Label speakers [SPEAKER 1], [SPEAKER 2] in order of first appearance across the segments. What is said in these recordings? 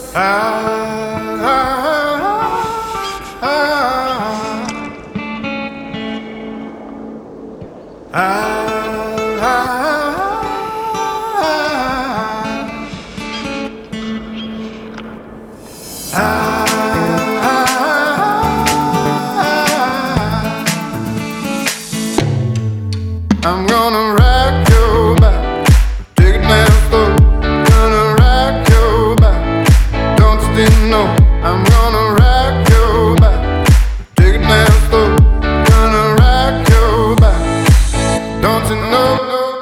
[SPEAKER 1] I'm gonna rock your back, take it down slow. Gonna rock your back, don't you didn't know? I'm gonna rock your back, take it down slow. Gonna rock your back, don't you know?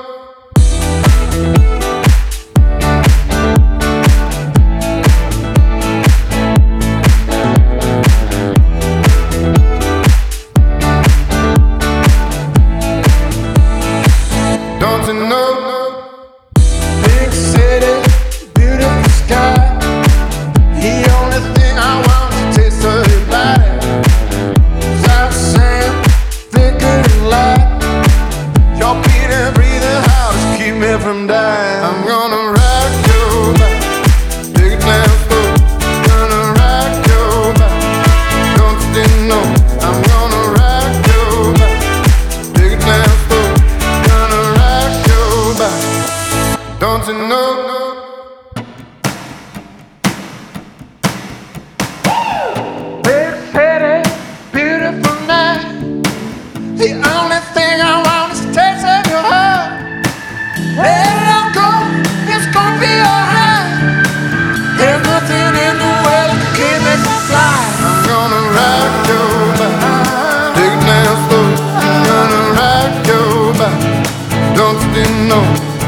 [SPEAKER 1] Don't you know? Big city, beautiful sky. The only thing I want is to taste of your body. South sand, thicker than light. Your beating, breathing hard just keep me from dying. I'm gonna rock your back, take it down slow. Gonna rock your back, don't you know? I'm gonna rock your back, take it down slow. Don't you know? Big city, beautiful night. The only thing I want is a taste of your heart. Let it all go, it's gonna be alright. There's nothing in the world that can keep me from flying. I'm gonna rock your back, take it down slow. I'm gonna rock your back, don't you know?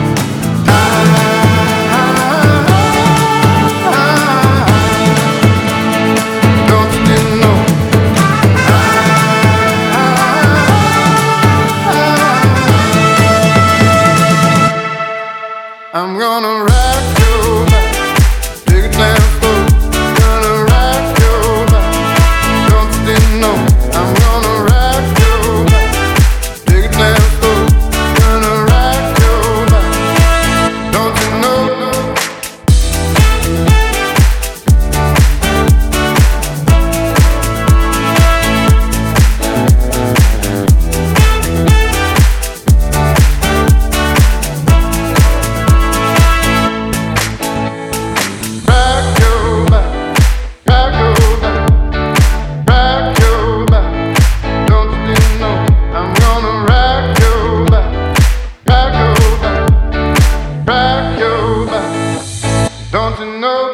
[SPEAKER 1] I'm gonna rock your back, take it down slow. Gonna rock your back, don't you know? I'm gonna rock your back, take it down slow. Gonna rock your back, don't you know? Don't you know?